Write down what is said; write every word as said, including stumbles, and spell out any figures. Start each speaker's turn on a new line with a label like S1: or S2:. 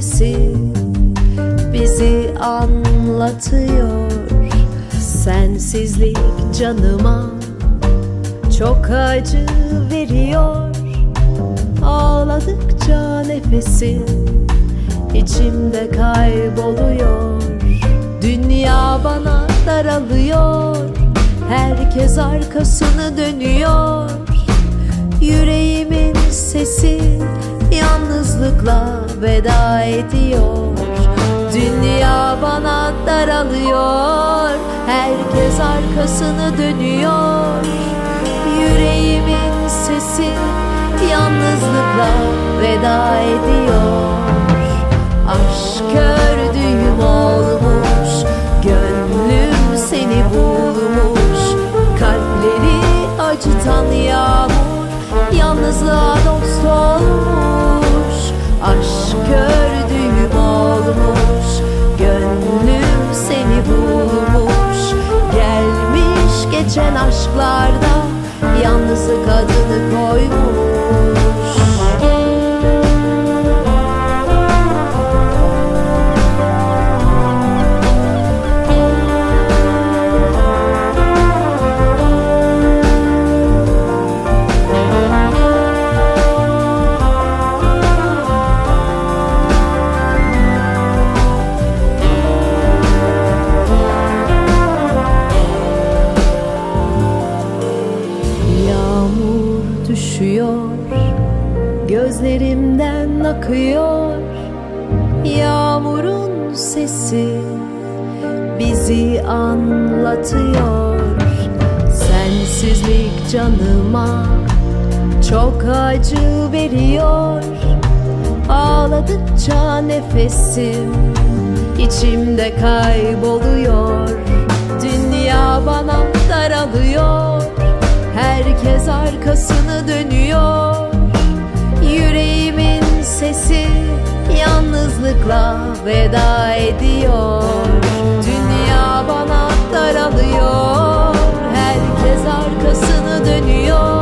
S1: sesi bizi anlatıyor. Sensizlik canıma çok acı veriyor. Ağladıkça nefesim içimde kayboluyor. Dünya bana daralıyor, herkes arkasını dönüyor. Yüreğimin sesi yalnızlıkla veda ediyor. Dünya bana daralıyor, herkes arkasını dönüyor. Yüreğimin sesi yalnızlıkla veda ediyor. Aşk gördüğüm olmuş, gönlüm seni bulmuş. Kalpleri acıtan yağmur yalnızlığa dost olmuş. Aşk gördüğüm olmuş, gönlüm seni bulmuş. Gelmiş geçen aşklarda yalnızlık adını koymuş. Düşüyor, gözlerimden akıyor. Yağmurun sesi bizi anlatıyor. Sensizlik canıma çok acı veriyor. Ağladıkça nefesim içimde kayboluyor. Dünya bana daralıyor, herkes arkasını dönüyor. Yüreğimin sesi yalnızlıkla veda ediyor. Dünya bana daralıyor, herkes arkasını dönüyor.